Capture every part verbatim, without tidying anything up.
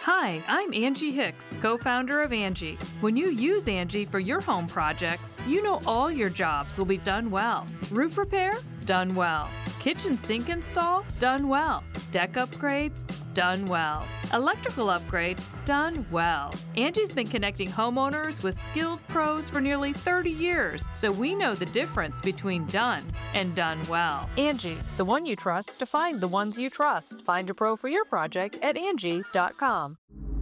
Hi, I'm Angie Hicks, co-founder of Angie. When you use Angie for your home projects, you know all your jobs will be done well. Roof repair? Done well. Kitchen sink install? Done well. Deck upgrades? Done well. Electrical upgrade? Done well. Angie's been connecting homeowners with skilled pros for nearly thirty years, so we know the difference between done and done well. Angie, the one you trust to find the ones you trust. Find a pro for your project at Angie dot com.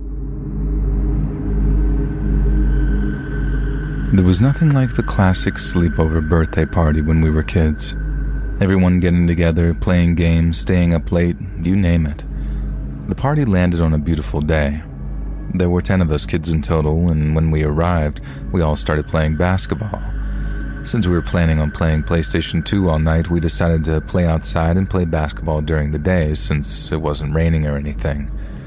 There was nothing like the classic sleepover birthday party when we were kids. Everyone getting together, playing games, staying up late, you name it. The party landed on a beautiful day. There were ten of us kids in total, and when we arrived, we all started playing basketball. Since we were planning on playing PlayStation two all night, we decided to play outside and play basketball during the day since it wasn't raining or anything.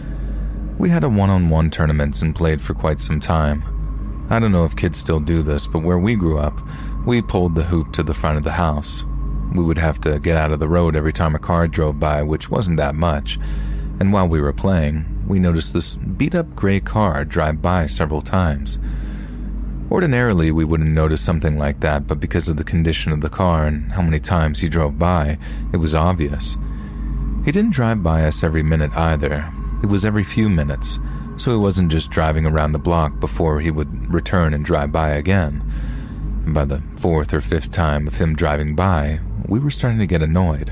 We had a one-on-one tournament and played for quite some time. I don't know if kids still do this, but where we grew up, we pulled the hoop to the front of the house. We would have to get out of the road every time a car drove by, which wasn't that much. And while we were playing, we noticed this beat-up gray car drive by several times. Ordinarily, we wouldn't notice something like that, but because of the condition of the car and how many times he drove by, it was obvious. He didn't drive by us every minute either. It was every few minutes, so he wasn't just driving around the block before he would return and drive by again. And by the fourth or fifth time of him driving by, we were starting to get annoyed.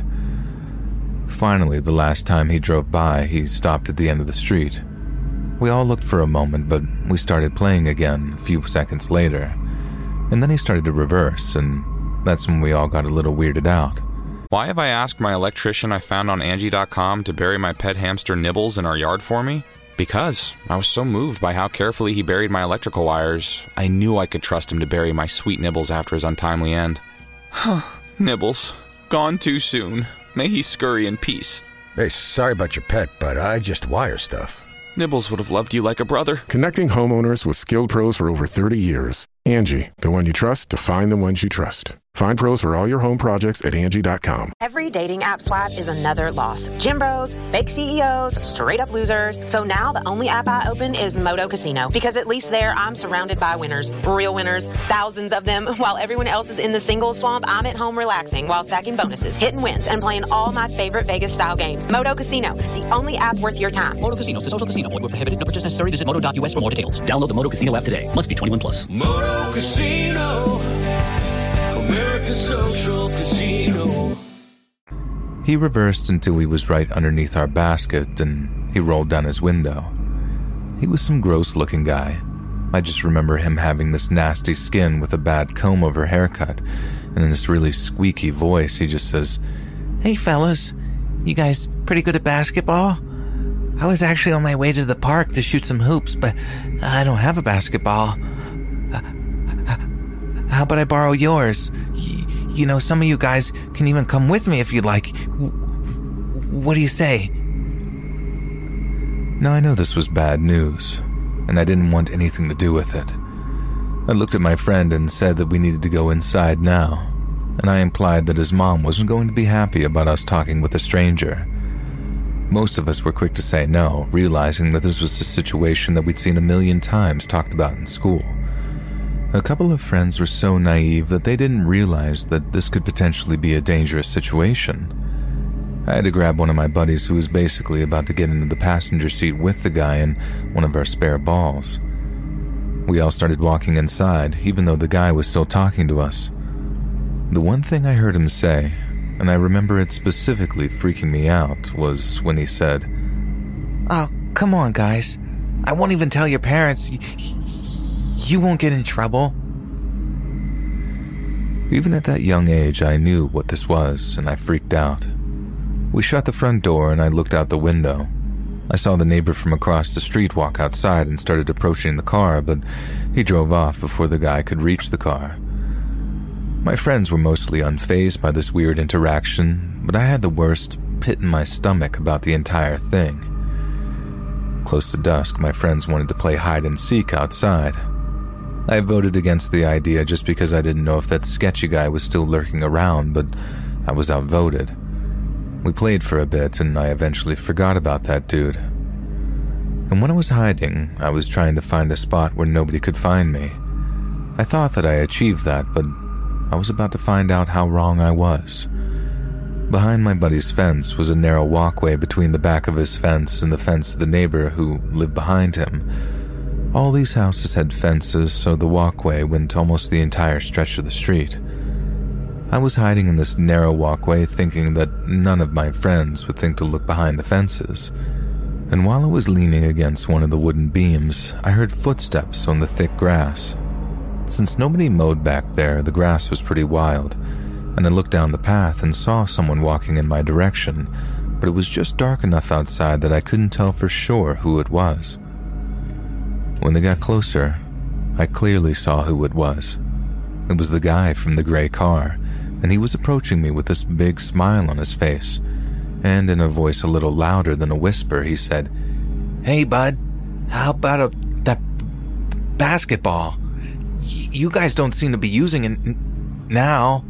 Finally, the last time he drove by, he stopped at the end of the street. We all looked for a moment, but we started playing again a few seconds later. And then he started to reverse, and that's when we all got a little weirded out. Why have I asked my electrician I found on Angie dot com to bury my pet hamster Nibbles in our yard for me? Because I was so moved by how carefully he buried my electrical wires, I knew I could trust him to bury my sweet Nibbles after his untimely end. Nibbles, gone too soon. May he scurry in peace. Hey, sorry about your pet, but I just wire stuff. Nibbles would have loved you like a brother. Connecting homeowners with skilled pros for over thirty years. Angie, the one you trust to find the ones you trust. Find pros for all your home projects at Angie dot com. Every dating app swipe is another loss. Gym bros, fake C E Os, straight up losers. So now the only app I open is Moto Casino, because at least there I'm surrounded by winners. Real winners, thousands of them. While everyone else is in the single swamp, I'm at home relaxing while stacking bonuses, hitting wins, and playing all my favorite Vegas-style games. Moto Casino, the only app worth your time. Moto Casino, the social casino. Void where prohibited. No purchase necessary. Visit moto dot U S for more details. Download the Moto Casino app today. Must be twenty-one plus. Moto Casino, American Social Casino. He reversed until he was right underneath our basket, and he rolled down his window. He was some gross-looking guy. I just remember him having this nasty skin with a bad comb-over haircut, and in this really squeaky voice, he just says, "Hey fellas, you guys pretty good at basketball? I was actually on my way to the park to shoot some hoops, but I don't have a basketball. Uh, how about I borrow yours? Y- you know, some of you guys can even come with me if you'd like. What do you say?" Now I know this was bad news, and I didn't want anything to do with it. I looked at my friend and said that we needed to go inside now, and I implied that his mom wasn't going to be happy about us talking with a stranger. Most of us were quick to say no, realizing that this was a situation that we'd seen a million times talked about in school. A couple of friends were so naive that they didn't realize that this could potentially be a dangerous situation. I had to grab one of my buddies who was basically about to get into the passenger seat with the guy in one of our spare balls. We all started walking inside, even though the guy was still talking to us. The one thing I heard him say, and I remember it specifically freaking me out, was when he said, "Oh, come on, guys. I won't even tell your parents. You, you won't get in trouble." Even at that young age, I knew what this was, and I freaked out. We shut the front door, and I looked out the window. I saw the neighbor from across the street walk outside and started approaching the car, but he drove off before the guy could reach the car. My friends were mostly unfazed by this weird interaction, but I had the worst pit in my stomach about the entire thing. Close to dusk, my friends wanted to play hide and seek outside. I voted against the idea just because I didn't know if that sketchy guy was still lurking around, but I was outvoted. We played for a bit, and I eventually forgot about that dude. And when I was hiding, I was trying to find a spot where nobody could find me. I thought that I achieved that, but I was about to find out how wrong I was. Behind my buddy's fence was a narrow walkway between the back of his fence and the fence of the neighbor who lived behind him. All these houses had fences, so the walkway went almost the entire stretch of the street. I was hiding in this narrow walkway thinking that none of my friends would think to look behind the fences. And while I was leaning against one of the wooden beams, I heard footsteps on the thick grass. Since nobody mowed back there, the grass was pretty wild, and I looked down the path and saw someone walking in my direction, but it was just dark enough outside that I couldn't tell for sure who it was. When they got closer, I clearly saw who it was. It was the guy from the gray car, and he was approaching me with this big smile on his face, and in a voice a little louder than a whisper, he said, "Hey, bud, how about a, that basketball? Y- you guys don't seem to be using it n- now."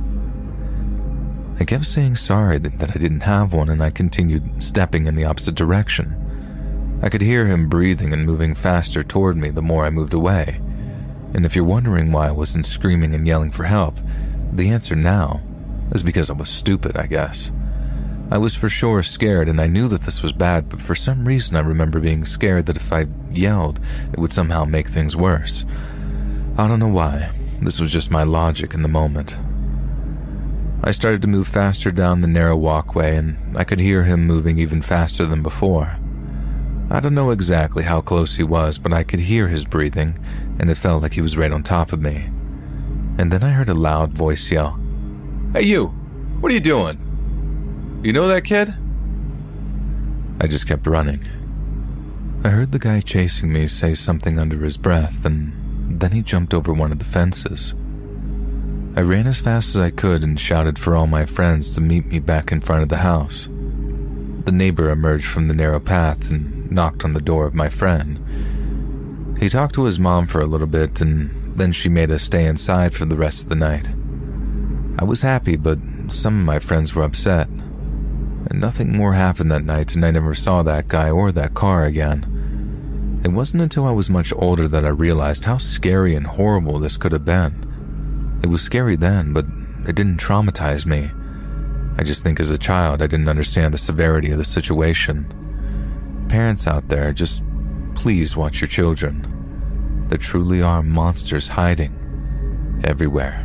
I kept saying sorry that, that I didn't have one, and I continued stepping in the opposite direction. I could hear him breathing and moving faster toward me the more I moved away. And if you're wondering why I wasn't screaming and yelling for help, the answer now is because I was stupid, I guess. I was for sure scared, and I knew that this was bad, but for some reason I remember being scared that if I yelled, it would somehow make things worse. I don't know why. This was just my logic in the moment. I started to move faster down the narrow walkway, and I could hear him moving even faster than before. I don't know exactly how close he was, but I could hear his breathing, and it felt like he was right on top of me. And then I heard a loud voice yell, "Hey you, what are you doing? You know that kid?" I just kept running. I heard the guy chasing me say something under his breath, and then he jumped over one of the fences. I ran as fast as I could and shouted for all my friends to meet me back in front of the house. The neighbor emerged from the narrow path and knocked on the door of my friend. He talked to his mom for a little bit, and then she made us stay inside for the rest of the night. I was happy, but some of my friends were upset. And nothing more happened that night, and I never saw that guy or that car again. It wasn't until I was much older that I realized how scary and horrible this could have been. It was scary then, but it didn't traumatize me. I just think as a child I didn't understand the severity of the situation. Parents out there, just please watch your children. There truly are monsters hiding everywhere.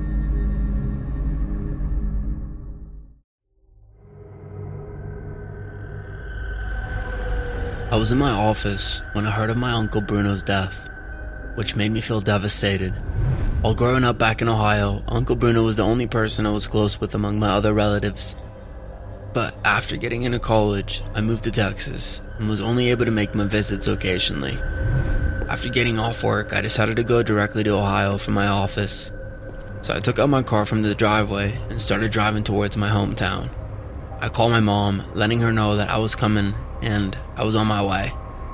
I was in my office when I heard of my Uncle Bruno's death, which made me feel devastated. While growing up back in Ohio, Uncle Bruno was the only person I was close with among my other relatives. But after getting into college, I moved to Texas and was only able to make my visits occasionally. After getting off work, I decided to go directly to Ohio from my office. So I took out my car from the driveway and started driving towards my hometown. I called my mom, letting her know that I was coming and I was on my way.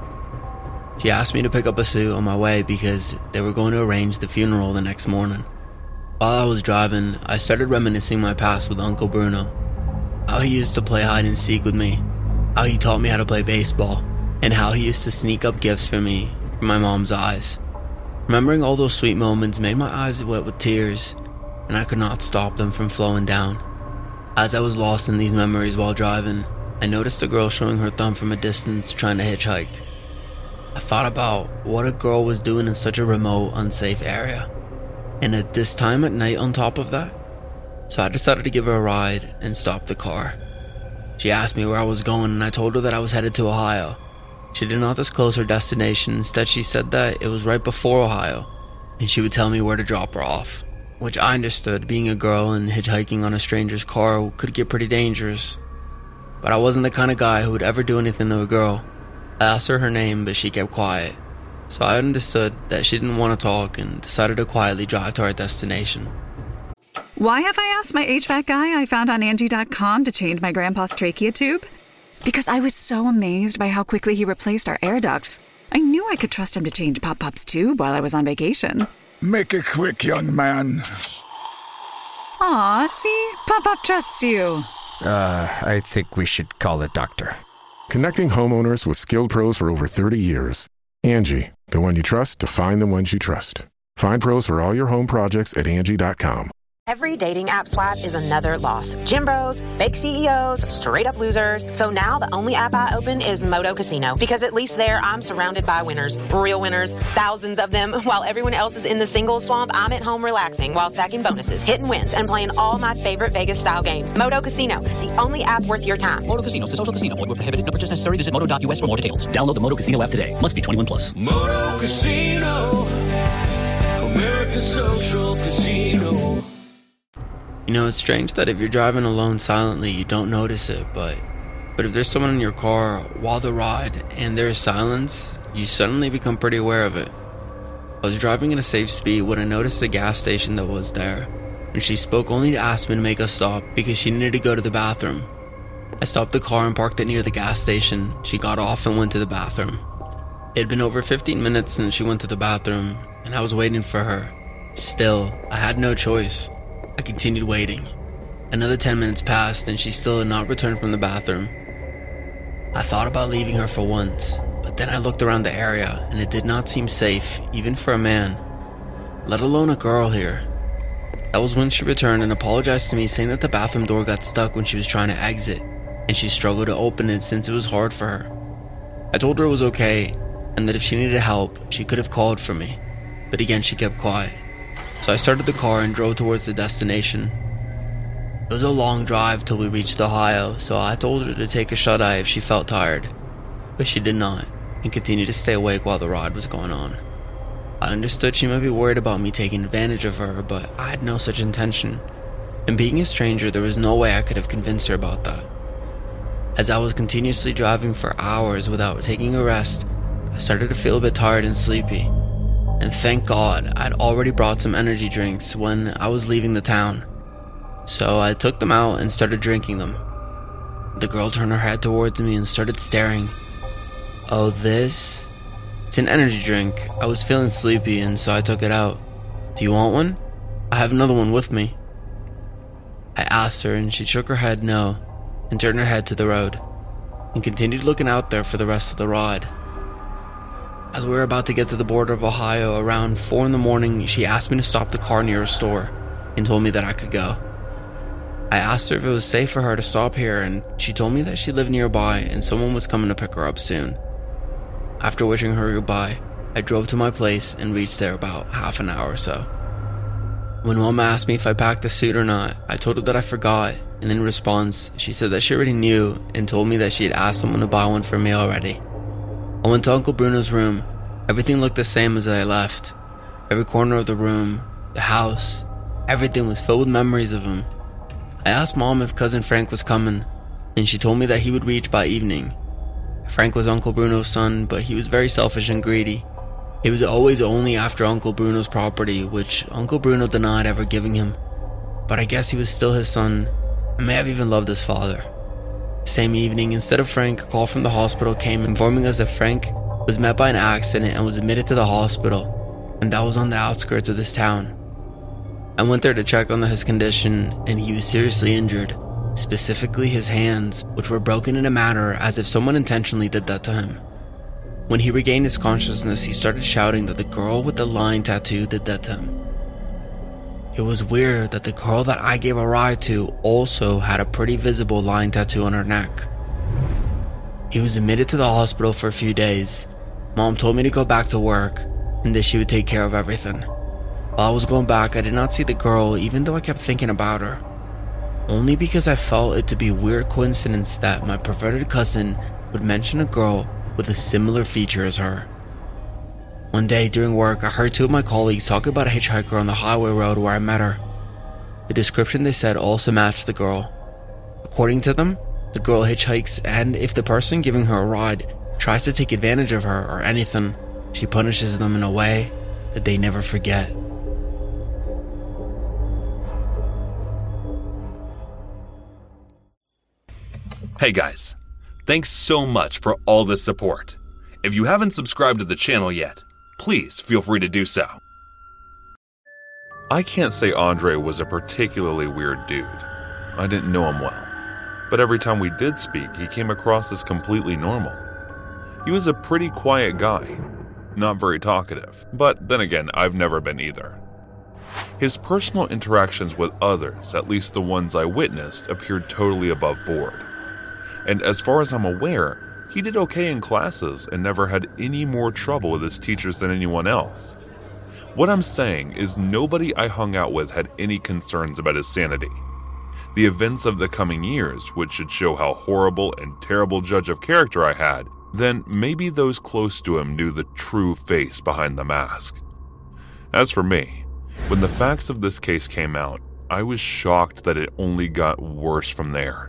She asked me to pick up a suit on my way because they were going to arrange the funeral the next morning. While I was driving, I started reminiscing my past with Uncle Bruno. How he used to play hide and seek with me, how he taught me how to play baseball, and how he used to sneak up gifts for me from my mom's eyes. Remembering all those sweet moments made my eyes wet with tears, and I could not stop them from flowing down. As I was lost in these memories while driving, I noticed a girl showing her thumb from a distance trying to hitchhike. I thought about what a girl was doing in such a remote, unsafe area, and at this time at night on top of that. So I decided to give her a ride and stop the car. She asked me where I was going, and I told her that I was headed to Ohio. She did not disclose her destination. Instead, she said that it was right before Ohio, and she would tell me where to drop her off, which I understood. Being a girl and hitchhiking on a stranger's car could get pretty dangerous, but I wasn't the kind of guy who would ever do anything to a girl. I asked her her name, but she kept quiet, so I understood that she didn't want to talk and decided to quietly drive to our destination. Why have I asked my H V A C guy I found on Angie dot com to change my grandpa's trachea tube? Because I was so amazed by how quickly he replaced our air ducts. I knew I could trust him to change Pop Pop's tube while I was on vacation. Make it quick, young man. Aw, see? Pop Pop trusts you. Uh, I think we should call a doctor. Connecting homeowners with skilled pros for over thirty years. Angie, the one you trust to find the ones you trust. Find pros for all your home projects at Angie dot com. Every dating app swipe is another loss. Gym bros, fake C E Os, straight up losers. So now the only app I open is Moto Casino, because at least there I'm surrounded by winners, real winners, thousands of them. While everyone else is in the single swamp, I'm at home relaxing while stacking bonuses, hitting wins, and playing all my favorite Vegas style games. Moto Casino, the only app worth your time. Moto Casino is a social casino. Void where prohibited. No purchase necessary. Visit moto dot U S for more details. Download the Moto Casino app today. Must be twenty-one plus. Moto Casino, American Social Casino. You know, it's strange that if you're driving alone silently, you don't notice it, but but if there's someone in your car while the ride and there is silence, you suddenly become pretty aware of it. I was driving at a safe speed when I noticed the gas station that was there, and she spoke only to ask me to make us stop because she needed to go to the bathroom. I stopped the car and parked it near the gas station. She got off and went to the bathroom. It had been over fifteen minutes since she went to the bathroom, and I was waiting for her. Still, I had no choice. I continued waiting. Another ten minutes passed and she still had not returned from the bathroom. I thought about leaving her for once, but then I looked around the area and it did not seem safe, even for a man, let alone a girl here. That was when she returned and apologized to me, saying that the bathroom door got stuck when she was trying to exit, and she struggled to open it since it was hard for her. I told her it was okay, and that if she needed help, she could have called for me, but again she kept quiet. So I started the car and drove towards the destination. It was a long drive till we reached Ohio, so I told her to take a shut-eye if she felt tired. But she did not, and continued to stay awake while the ride was going on. I understood she might be worried about me taking advantage of her, but I had no such intention. And being a stranger, there was no way I could have convinced her about that. As I was continuously driving for hours without taking a rest, I started to feel a bit tired and sleepy. And thank God, I'd already brought some energy drinks when I was leaving the town. So I took them out and started drinking them. The girl turned her head towards me and started staring. Oh, this? It's an energy drink. I was feeling sleepy and so I took it out. Do you want one? I have another one with me. I asked her and she shook her head no, and turned her head to the road, and continued looking out there for the rest of the ride. As we were about to get to the border of Ohio around four in the morning, she asked me to stop the car near a store and told me that I could go. I asked her if it was safe for her to stop here, and she told me that she lived nearby and someone was coming to pick her up soon. After wishing her goodbye, I drove to my place and reached there about half an hour or so. When Mom asked me if I packed a suit or not, I told her that I forgot, and in response, she said that she already knew and told me that she had asked someone to buy one for me already. I went to Uncle Bruno's room. Everything looked the same as I left. Every corner of the room, the house, everything was filled with memories of him. I asked Mom if Cousin Frank was coming, and she told me that he would reach by evening. Frank was Uncle Bruno's son, but he was very selfish and greedy. He was always only after Uncle Bruno's property, which Uncle Bruno denied ever giving him. But I guess he was still his son, and may have even loved his father. Same evening, instead of Frank, a call from the hospital came informing us that Frank was met by an accident and was admitted to the hospital, and that was on the outskirts of this town. I went there to check on his condition, and he was seriously injured, specifically his hands, which were broken in a manner as if someone intentionally did that to him. When he regained his consciousness, he started shouting that the girl with the lion tattoo did that to him. It was weird that the girl that I gave a ride to also had a pretty visible lion tattoo on her neck. He was admitted to the hospital for a few days. Mom told me to go back to work and that she would take care of everything. While I was going back, I did not see the girl, even though I kept thinking about her. Only because I felt it to be a weird coincidence that my perverted cousin would mention a girl with a similar feature as her. One day during work, I heard two of my colleagues talk about a hitchhiker on the highway road where I met her. The description they said also matched the girl. According to them, the girl hitchhikes, and if the person giving her a ride tries to take advantage of her or anything, she punishes them in a way that they never forget. Hey guys, thanks so much for all the support. If you haven't subscribed to the channel yet, please feel free to do so. I can't say Andre was a particularly weird dude. I didn't know him well. but every time we did speak, he came across as completely normal. He was a pretty quiet guy, not very talkative, but then again, I've never been either. His personal interactions with others, at least the ones I witnessed, appeared totally above board. And as far as I'm aware, he did okay in classes and never had any more trouble with his teachers than anyone else. What I'm saying is nobody I hung out with had any concerns about his sanity. The events of the coming years, which should show how horrible and terrible judge of character I had, then maybe those close to him knew the true face behind the mask. As for me, when the facts of this case came out, I was shocked that it only got worse from there.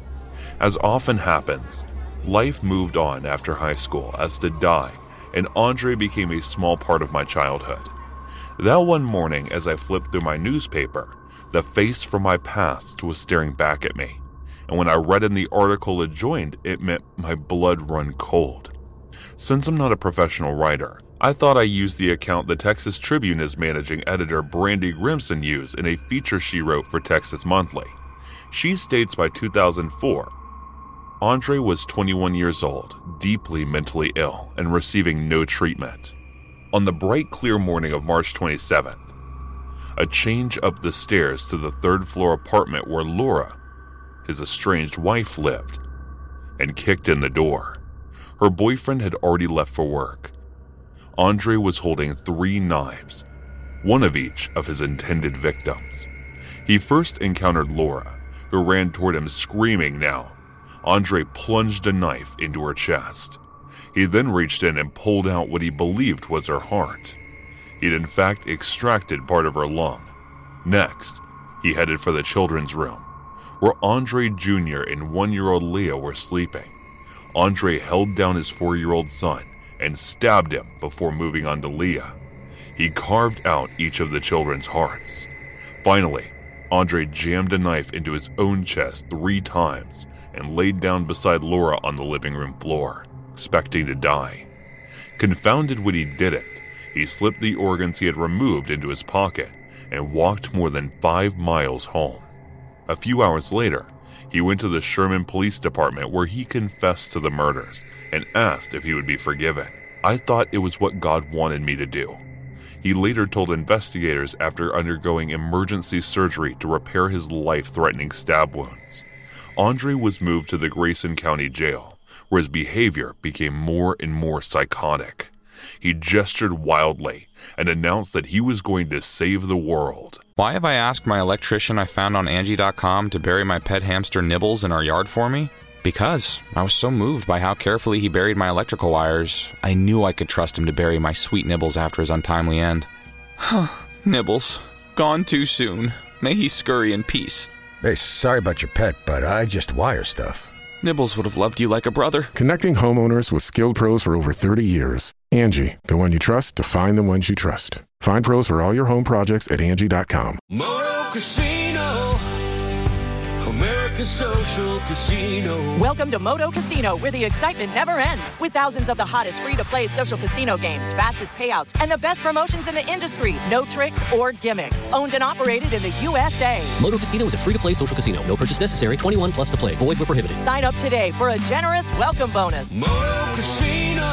As often happens, life moved on after high school as did Di, and Andre became a small part of my childhood. That one morning, as I flipped through my newspaper, the face from my past was staring back at me, and when I read in the article adjoined, it meant my blood run cold. Since I'm not a professional writer, I thought I used the account the Texas Tribune's managing editor Brandy Grimson used in a feature she wrote for Texas Monthly. She states by two thousand four, Andre was twenty-one years old, deeply mentally ill, and receiving no treatment. On the bright, clear morning of March twenty-seventh, a change up the stairs to the third floor apartment where Laura, his estranged wife, lived, and kicked in the door. Her boyfriend had already left for work. Andre was holding three knives, one of each of his intended victims. He first encountered Laura, who ran toward him screaming now. Andre plunged a knife into her chest. He then reached in and pulled out what he believed was her heart. He'd in fact extracted part of her lung. Next, he headed for the children's room, where Andre Junior and one-year-old Leah were sleeping. Andre held down his four-year-old son and stabbed him before moving on to Leah. He carved out each of the children's hearts. Finally, Andre jammed a knife into his own chest three times and laid down beside Laura on the living room floor, expecting to die. Confounded when he did it, he slipped the organs he had removed into his pocket and walked more than five miles home. A few hours later, he went to the Sherman Police Department where he confessed to the murders and asked if he would be forgiven. I thought it was what God wanted me to do. He later told investigators after undergoing emergency surgery to repair his life-threatening stab wounds. Andre was moved to the Grayson County Jail, where his behavior became more and more psychotic. He gestured wildly and announced that he was going to save the world. Why have I asked my electrician I found on Angie dot com to bury my pet hamster Nibbles in our yard for me? Because I was so moved by how carefully he buried my electrical wires, I knew I could trust him to bury my sweet Nibbles after his untimely end. Nibbles, gone too soon. May he scurry in peace. Hey, sorry about your pet, but I just wire stuff. Nibbles would have loved you like a brother. Connecting homeowners with skilled pros for over thirty years. Angie, the one you trust to find the ones you trust. Find pros for all your home projects at Angie dot com. Moto Casino, American Social Casino. Welcome to Moto Casino, where the excitement never ends. With thousands of the hottest free-to-play social casino games, fastest payouts, and the best promotions in the industry. No tricks or gimmicks. Owned and operated in the U S A. Moto Casino is a free-to-play social casino. No purchase necessary. twenty-one plus to play. Void where prohibited. Sign up today for a generous welcome bonus. Moto Casino,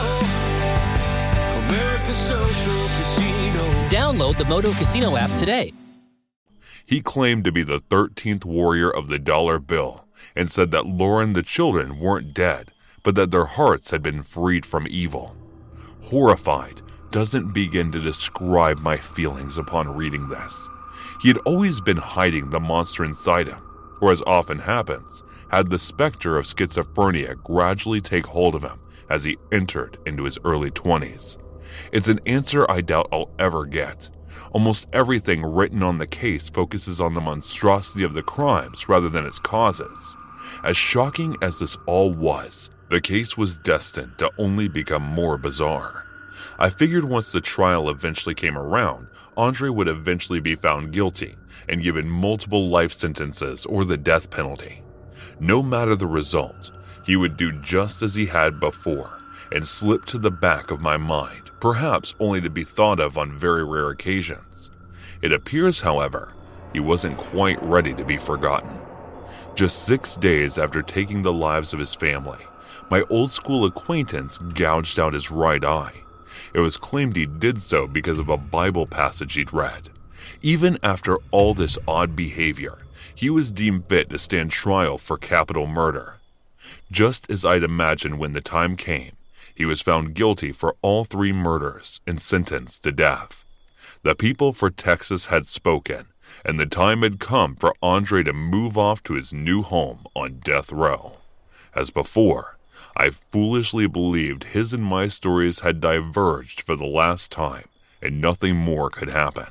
American Social Casino. Download the Moto Casino app today. He claimed to be the thirteenth warrior of the dollar bill and said that Laura and the children weren't dead, but that their hearts had been freed from evil. Horrified doesn't begin to describe my feelings upon reading this. He had always been hiding the monster inside him, or as often happens, had the specter of schizophrenia gradually take hold of him as he entered into his early twenties. It's an answer I doubt I'll ever get. Almost everything written on the case focuses on the monstrosity of the crimes rather than its causes. As shocking as this all was, the case was destined to only become more bizarre. I figured once the trial eventually came around, Andre would eventually be found guilty and given multiple life sentences or the death penalty. No matter the result, he would do just as he had before and slip to the back of my mind, perhaps only to be thought of on very rare occasions. It appears, however, he wasn't quite ready to be forgotten. Just six days after taking the lives of his family, my old school acquaintance gouged out his right eye. It was claimed he did so because of a Bible passage he'd read. Even after all this odd behavior, he was deemed fit to stand trial for capital murder. Just as I'd imagined when the time came, he was found guilty for all three murders and sentenced to death. The people for Texas had spoken, and the time had come for Andre to move off to his new home on death row. As before, I foolishly believed his and my stories had diverged for the last time, and nothing more could happen.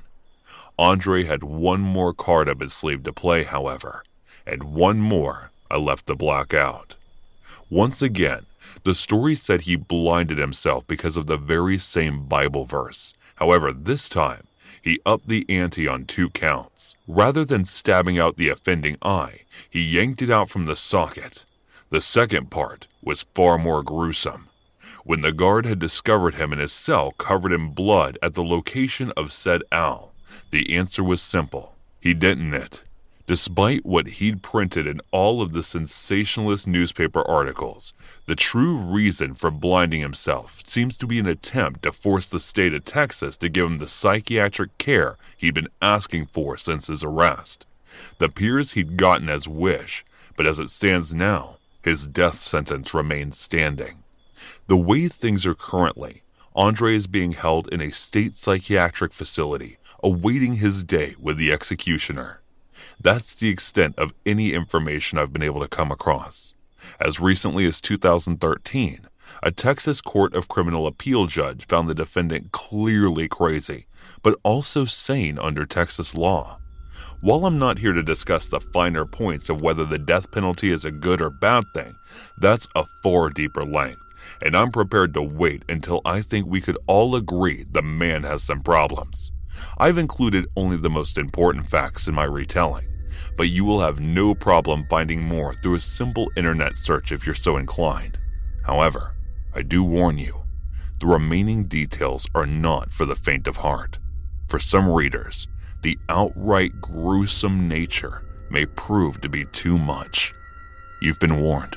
Andre had one more card up his sleeve to play, however, and one more I left to black out. Once again, the story said he blinded himself because of the very same Bible verse. However, this time, he upped the ante on two counts. Rather than stabbing out the offending eye, he yanked it out from the socket. The second part was far more gruesome. When the guard had discovered him in his cell covered in blood at the location of said owl, the answer was simple. He didn't it. Despite what he'd printed in all of the sensationalist newspaper articles, the true reason for blinding himself seems to be an attempt to force the state of Texas to give him the psychiatric care he'd been asking for since his arrest. The appears he'd gotten as wish, but as it stands now, his death sentence remains standing. The way things are currently, Andre is being held in a state psychiatric facility, awaiting his day with the executioner. That's the extent of any information I've been able to come across. As recently as two thousand thirteen, a Texas Court of Criminal Appeal judge found the defendant clearly crazy, but also sane under Texas law. While I'm not here to discuss the finer points of whether the death penalty is a good or bad thing, that's a far deeper length, and I'm prepared to wait until I think we could all agree the man has some problems. I've included only the most important facts in my retelling, but you will have no problem finding more through a simple internet search if you're so inclined. However, I do warn you, the remaining details are not for the faint of heart. For some readers, the outright gruesome nature may prove to be too much. You've been warned.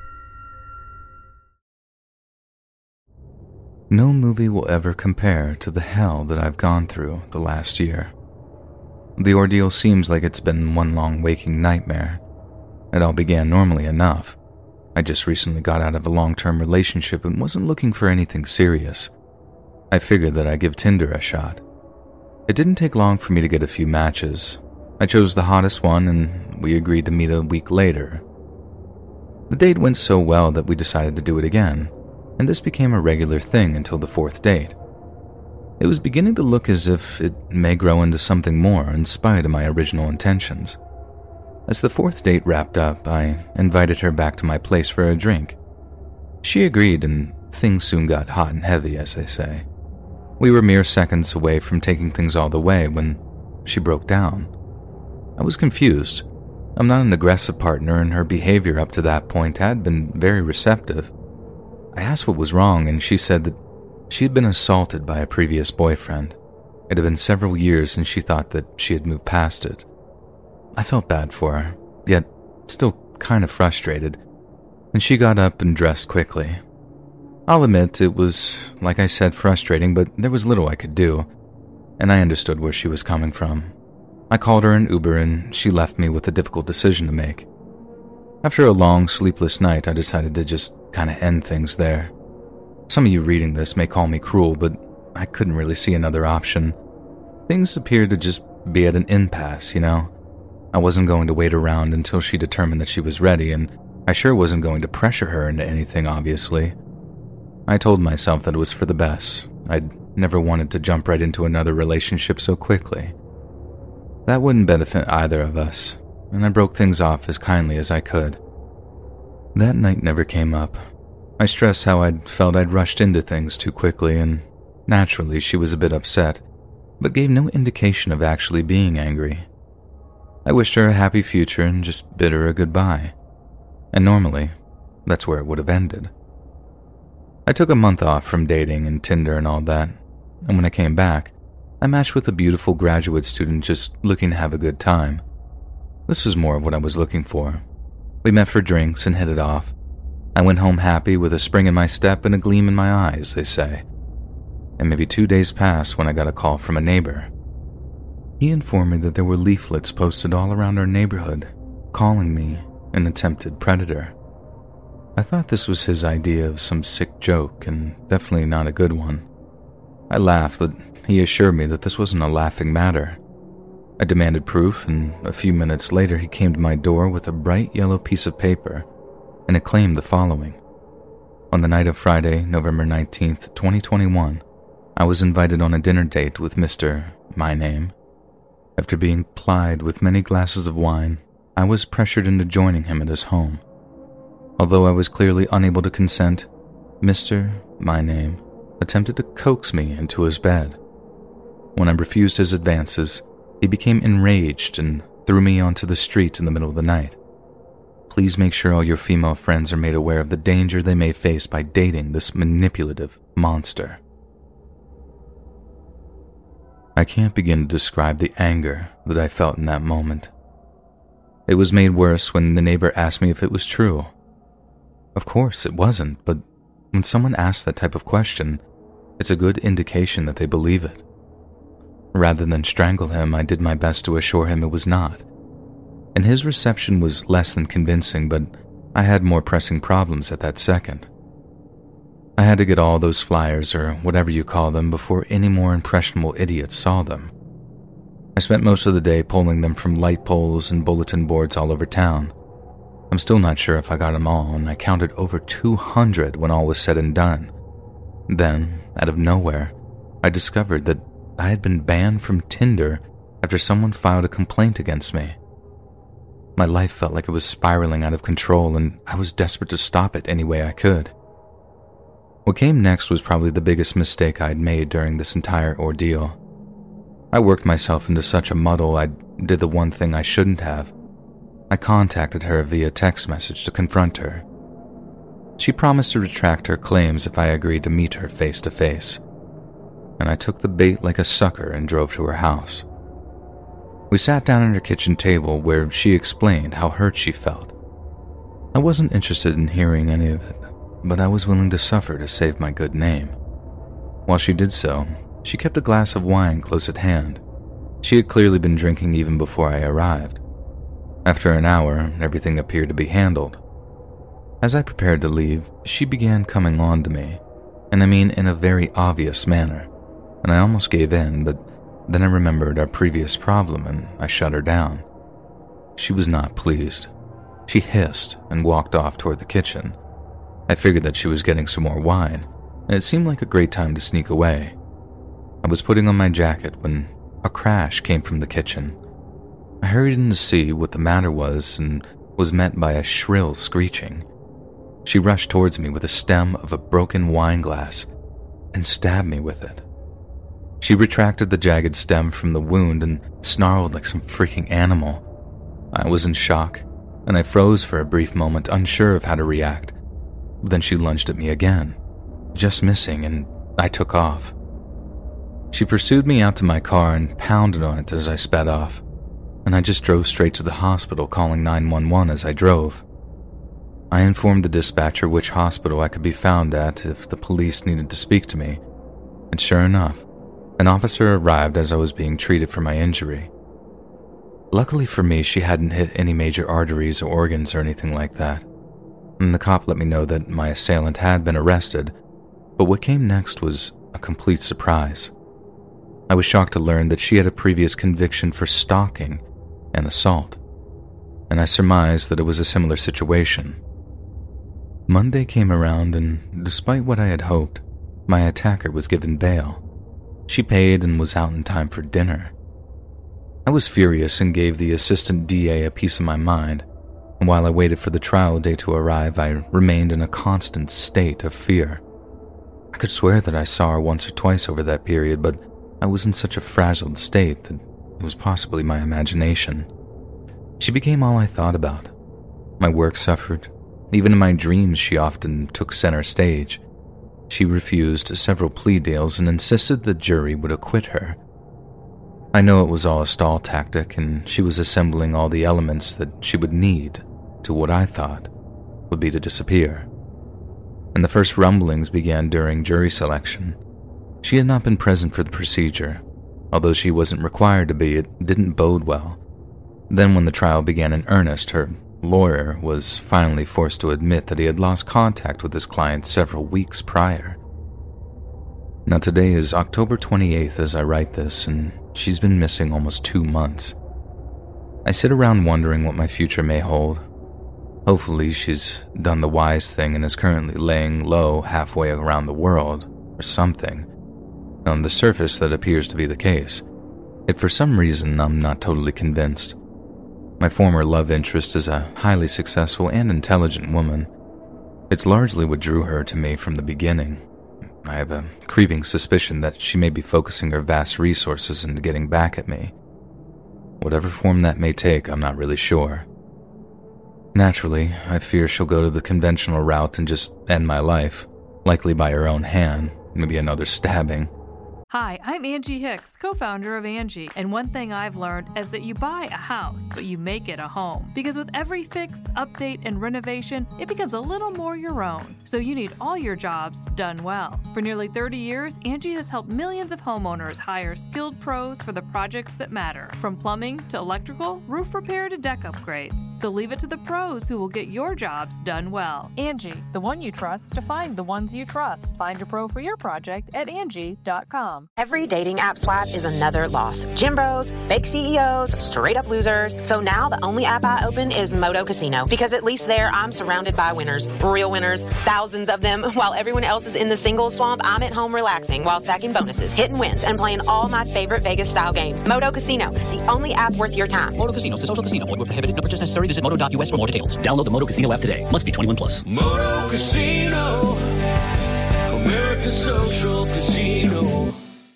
No movie will ever compare to the hell that I've gone through the last year. The ordeal seems like it's been one long waking nightmare. It all began normally enough. I just recently got out of a long-term relationship and wasn't looking for anything serious. I figured that I'd give Tinder a shot. It didn't take long for me to get a few matches. I chose the hottest one and we agreed to meet a week later. The date went so well that we decided to do it again, and this became a regular thing until the fourth date. It was beginning to look as if it may grow into something more in spite of my original intentions. As the fourth date wrapped up, I invited her back to my place for a drink. She agreed, and things soon got hot and heavy, as they say. We were mere seconds away from taking things all the way when she broke down. I was confused. I'm not an aggressive partner, and her behavior up to that point had been very receptive. I asked what was wrong, and she said that she had been assaulted by a previous boyfriend. It had been several years since she thought that she had moved past it. I felt bad for her, yet still kind of frustrated, and she got up and dressed quickly. I'll admit it was, like I said, frustrating, but there was little I could do, and I understood where she was coming from. I called her an Uber, and she left me with a difficult decision to make. After a long, sleepless night, I decided to just kind of end things there. Some of you reading this may call me cruel, but I couldn't really see another option. Things appeared to just be at an impasse, you know? I wasn't going to wait around until she determined that she was ready, and I sure wasn't going to pressure her into anything, obviously. I told myself that it was for the best. I'd never wanted to jump right into another relationship so quickly. That wouldn't benefit either of us, and I broke things off as kindly as I could. That night never came up. I stressed how I'd felt I'd rushed into things too quickly, and naturally she was a bit upset, but gave no indication of actually being angry. I wished her a happy future and just bid her a goodbye. And normally, that's where it would have ended. I took a month off from dating and Tinder and all that, and when I came back, I matched with a beautiful graduate student just looking to have a good time. This is more of what I was looking for. We met for drinks and hit it off. I went home happy with a spring in my step and a gleam in my eye, as they say. And maybe two days passed when I got a call from a neighbor. He informed me that there were leaflets posted all around our neighborhood, calling me an attempted predator. I thought this was his idea of some sick joke, and definitely not a good one. I laughed, but he assured me that this wasn't a laughing matter. I demanded proof, and a few minutes later he came to my door with a bright yellow piece of paper, and it claimed the following. On the night of Friday, November nineteenth, twenty twenty-one, I was invited on a dinner date with Mister My Name. After being plied with many glasses of wine, I was pressured into joining him at his home. Although I was clearly unable to consent, Mister My Name attempted to coax me into his bed. When I refused his advances, he became enraged and threw me onto the street in the middle of the night. Please make sure all your female friends are made aware of the danger they may face by dating this manipulative monster. I can't begin to describe the anger that I felt in that moment. It was made worse when the neighbor asked me if it was true. Of course, it wasn't, but when someone asks that type of question, it's a good indication that they believe it. Rather than strangle him, I did my best to assure him it was not. And his reception was less than convincing, but I had more pressing problems at that second. I had to get all those flyers, or whatever you call them, before any more impressionable idiots saw them. I spent most of the day pulling them from light poles and bulletin boards all over town. I'm still not sure if I got them all, and I counted over two hundred when all was said and done. Then, out of nowhere, I discovered that I had been banned from Tinder after someone filed a complaint against me. My life felt like it was spiraling out of control, and I was desperate to stop it any way I could. What came next was probably the biggest mistake I'd made during this entire ordeal. I worked myself into such a muddle I did the one thing I shouldn't have. I contacted her via text message to confront her. She promised to retract her claims if I agreed to meet her face to face, and I took the bait like a sucker and drove to her house. We sat down at her kitchen table where she explained how hurt she felt. I wasn't interested in hearing any of it, but I was willing to suffer to save my good name. While she did so, she kept a glass of wine close at hand. She had clearly been drinking even before I arrived. After an hour, everything appeared to be handled. As I prepared to leave, she began coming on to me, and I mean in a very obvious manner, and I almost gave in, but then I remembered our previous problem and I shut her down. She was not pleased. She hissed and walked off toward the kitchen. I figured that she was getting some more wine, and it seemed like a great time to sneak away. I was putting on my jacket when a crash came from the kitchen. I hurried in to see what the matter was and was met by a shrill screeching. She rushed towards me with the stem of a broken wine glass and stabbed me with it. She retracted the jagged stem from the wound and snarled like some freaking animal. I was in shock, and I froze for a brief moment, unsure of how to react. Then she lunged at me again, just missing, and I took off. She pursued me out to my car and pounded on it as I sped off, and I just drove straight to the hospital, calling nine one one as I drove. I informed the dispatcher which hospital I could be found at if the police needed to speak to me, and sure enough, an officer arrived as I was being treated for my injury. Luckily for me, she hadn't hit any major arteries or organs or anything like that, and the cop let me know that my assailant had been arrested, but what came next was a complete surprise. I was shocked to learn that she had a previous conviction for stalking and assault, and I surmised that it was a similar situation. Monday came around, and despite what I had hoped, my attacker was given bail. She paid and was out in time for dinner. I was furious and gave the assistant D A a piece of my mind, and while I waited for the trial day to arrive, I remained in a constant state of fear. I could swear that I saw her once or twice over that period, but I was in such a frazzled state that it was possibly my imagination. She became all I thought about. My work suffered. Even in my dreams, she often took center stage. She refused several plea deals and insisted the jury would acquit her. I know it was all a stall tactic, and she was assembling all the elements that she would need to what I thought would be to disappear. And the first rumblings began during jury selection. She had not been present for the procedure. Although she wasn't required to be, it didn't bode well. Then when the trial began in earnest, her lawyer was finally forced to admit that he had lost contact with his client several weeks prior. Now today is October twenty-eighth as I write this, and she's been missing almost two months. I sit around wondering what my future may hold. Hopefully she's done the wise thing and is currently laying low halfway around the world, or something. On the surface, that appears to be the case. Yet for some reason, I'm not totally convinced. My former love interest is a highly successful and intelligent woman. It's largely what drew her to me from the beginning. I have a creeping suspicion that she may be focusing her vast resources into getting back at me. Whatever form that may take, I'm not really sure. Naturally, I fear she'll go to the conventional route and just end my life, likely by her own hand, maybe another stabbing. Hi, I'm Angie Hicks, co-founder of Angie, and one thing I've learned is that you buy a house, but you make it a home. Because with every fix, update, and renovation, it becomes a little more your own. So you need all your jobs done well. For nearly thirty years, Angie has helped millions of homeowners hire skilled pros for the projects that matter, from plumbing to electrical, roof repair to deck upgrades. So leave it to the pros who will get your jobs done well. Angie, the one you trust to find the ones you trust. Find a pro for your project at Angie dot com. Every dating app swipe is another loss. Gym bros, fake C E Os, straight up losers. So now the only app I open is Moto Casino, because at least there I'm surrounded by winners, real winners, thousands of them. While everyone else is in the single swamp, I'm at home relaxing while stacking bonuses, hitting wins, and playing all my favorite Vegas style games. Moto Casino, the only app worth your time. Moto Casino is a social casino. Void where prohibited. No purchase necessary. Visit moto dot U S for more details. Download the Moto Casino app today. Must be twenty-one plus. Moto Casino, America's social casino.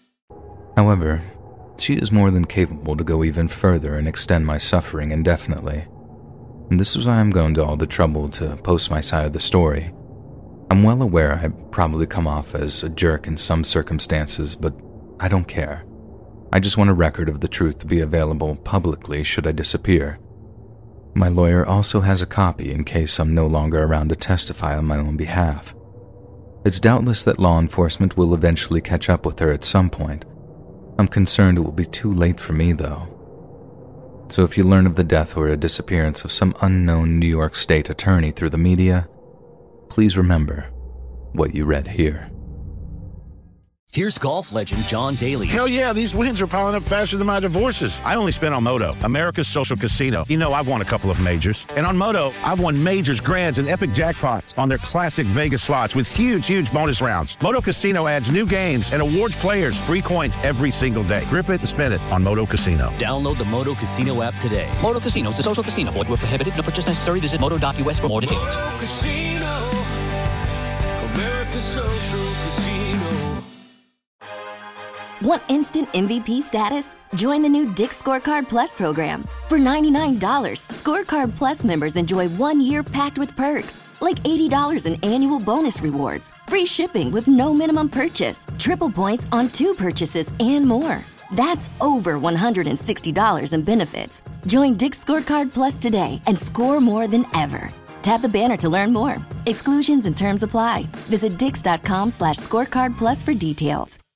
However, she is more than capable to go even further and extend my suffering indefinitely. And this is why I'm going to all the trouble to post my side of the story. I'm well aware I probably come off as a jerk in some circumstances, but I don't care. I just want a record of the truth to be available publicly should I disappear. My lawyer also has a copy in case I'm no longer around to testify on my own behalf. It's doubtless that law enforcement will eventually catch up with her at some point. I'm concerned it will be too late for me, though. So if you learn of the death or a disappearance of some unknown New York State attorney through the media, please remember what you read here. Here's golf legend John Daly. Hell yeah, these wins are piling up faster than my divorces. I only spent on Moto, America's social casino. You know, I've won a couple of majors. And on Moto, I've won majors, grands, and epic jackpots on their classic Vegas slots with huge, huge bonus rounds. Moto Casino adds new games and awards players free coins every single day. Grip it and spin it on Moto Casino. Download the Moto Casino app today. Moto Casino is a social casino. Void where prohibited. No purchase necessary. Visit moto dot U S for more details. Moto Casino, America's social casino. Want instant M V P status? Join the new Dick's Scorecard Plus program. For ninety-nine dollars, Scorecard Plus members enjoy one year packed with perks, like eighty dollars in annual bonus rewards, free shipping with no minimum purchase, triple points on two purchases, and more. That's over one hundred sixty dollars in benefits. Join Dick's Scorecard Plus today and score more than ever. Tap the banner to learn more. Exclusions and terms apply. Visit dix dot com slash scorecard plus for details.